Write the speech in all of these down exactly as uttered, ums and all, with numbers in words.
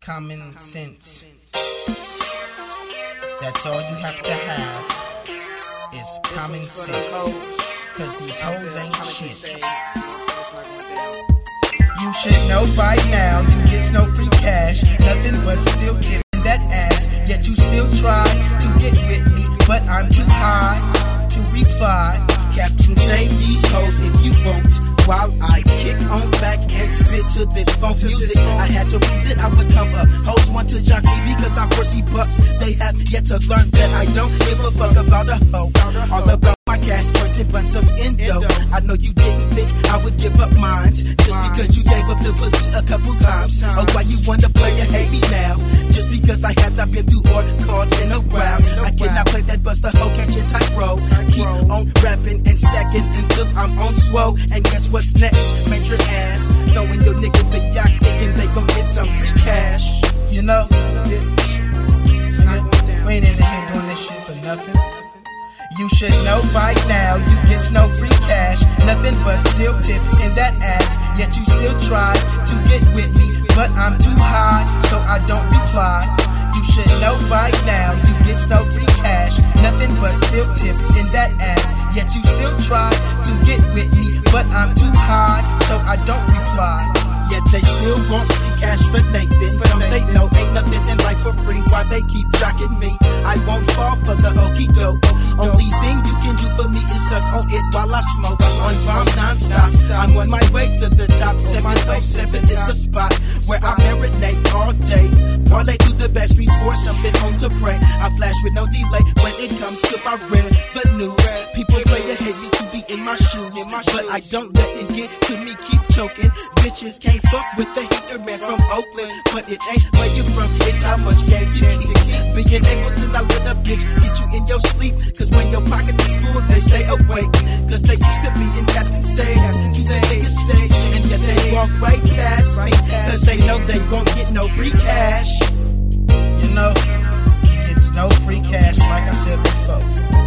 common sense. That's all you have to have is common sense. Cause these hoes ain't shit. You should know by now you get no free cash, nothing but still tipping that ass. Yet you still try to get with me, but I'm too high to reply. Captain, save these hoes if you won't, while I kick on back and spit to this funk music. I had to prove that I would come up. Hoes want to jockey because I foresee bucks. They have yet to learn that I don't give a fuck about a hoe. All about my cash points and bunch of endo. I know you didn't think I would give up mines just because you gave up the pussy a couple times. Oh, why you wanna play a hate me now? Just because I have not been through or caught in a while. I cannot play that buster hoe catching tight road. Keep on rapping and stacking until I'm on swole. And guess what's next? Major ass throwing your nigga the yacht, thinking they gon' get some free cash. You know, nigga, we ain't in this shit doing this shit for nothing. You should know by now you get no free cash, nothing but still tips in that ass. Yet you still try to get with me, but I'm too high, so I don't reply. You should know by now you get no free cash, nothing but still tips in that ass. Yet you still try to get with me, but I'm too high, so I don't reply. Yet they still want free cash for Nathan. Don't they know ain't nothing in life for free? Why they keep jocking me? I won't fall for the okie doke. Only thing you can do for me is suck on it while I smoke. On bomb non-stop, I'm on my way to the top. seven oh seven is the spot where I marinate all day. Parlay to the back streets for something home to pray. I flash with no delay when it comes to my revenue. People play to hate me to be in my shoes, but I don't let it get to me. Keep choking. Bitches can't fuck with the hater man from Oakland, but it ain't where you from, it's how much game you keep. Being able to not let a bitch get you in your sleep, cause when your pockets is full, they stay awake. Cause they used to be in Captain Sage, you say they stage, and yet they walk right past me, cause they know they won't get no free cash. You know, you get no free cash, like I said before.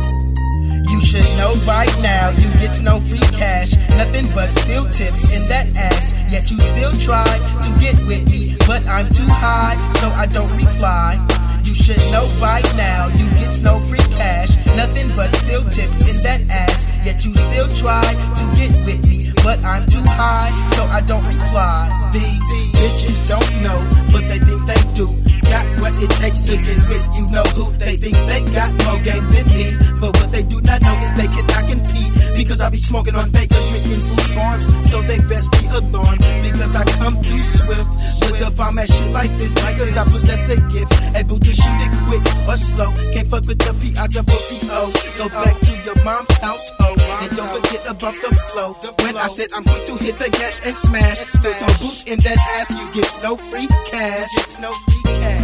You should know by now you get no free cash, nothing but still tips in that ass. Yet you still try to get with me, but I'm too high, so I don't reply. You should know by now you get no free cash, nothing but still tips in that ass. Yet you still try to get with me, but I'm too high, so I don't reply. These bitches don't know, but they think they do. Got what it takes to get with you know who. They think they got more game than me, but what they do not know is they cannot compete. Because I be smoking on Bakers, drinking Boost Farms, so they best be alarmed. Because I come through swift with the bomb at shit like this. Because I possess the gift, able to shoot it quick or slow. Can't fuck with the P I double C O. Go back to your mom's household, and don't forget about the flow. When I said I'm quick to hit the gas and smash, still toe boots in that ass, you get no free cash. Gets no free cash.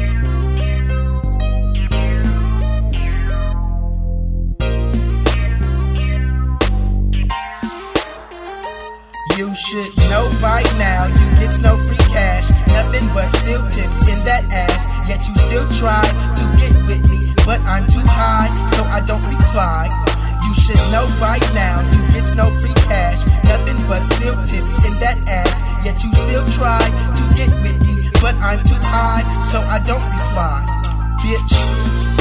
You should know by now you get no free cash, nothing but still tips in that ass. Yet you still try to get with me, but I'm too high, so I don't reply. You should know by now you get no free cash, nothing but still tips in that ass. Yet you still try to get with me, but I'm too high, so I don't reply. Bitch.